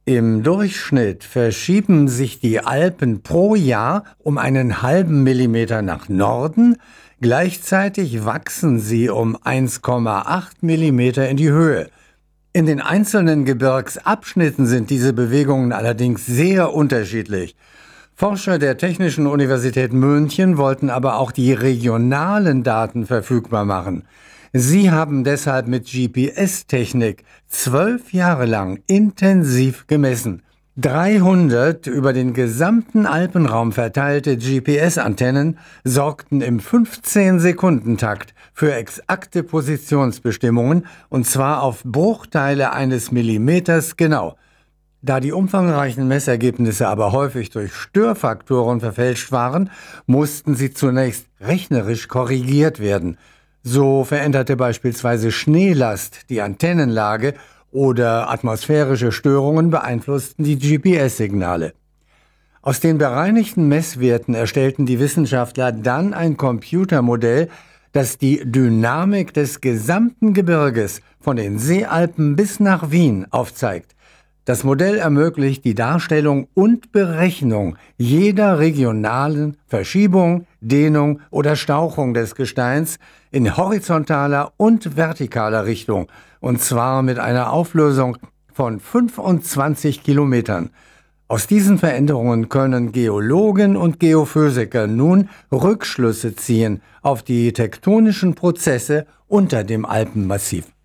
Im Durchschnitt verschieben sich die Alpen pro Jahr um einen halben Millimeter nach Norden, gleichzeitig wachsen sie um 1,8 Millimeter in die Höhe. In den einzelnen Gebirgsabschnitten sind diese Bewegungen allerdings sehr unterschiedlich. Forscher der Technischen Universität München wollten aber auch die regionalen Daten verfügbar machen. Sie haben deshalb mit GPS-Technik 12 Jahre lang intensiv gemessen. 300 über den gesamten Alpenraum verteilte GPS-Antennen sorgten im 15-Sekundentakt für exakte Positionsbestimmungen, und zwar auf Bruchteile eines Millimeters genau. Da die umfangreichen Messergebnisse aber häufig durch Störfaktoren verfälscht waren, mussten sie zunächst rechnerisch korrigiert werden. So veränderte beispielsweise Schneelast die Antennenlage oder atmosphärische Störungen beeinflussten die GPS-Signale. Aus den bereinigten Messwerten erstellten die Wissenschaftler dann ein Computermodell, das die Dynamik des gesamten Gebirges von den Seealpen bis nach Wien aufzeigt. Das Modell ermöglicht die Darstellung und Berechnung jeder regionalen Verschiebung, Dehnung oder Stauchung des Gesteins in horizontaler und vertikaler Richtung, und zwar mit einer Auflösung von 25 Kilometern. Aus diesen Veränderungen können Geologen und Geophysiker nun Rückschlüsse ziehen auf die tektonischen Prozesse unter dem Alpenmassiv.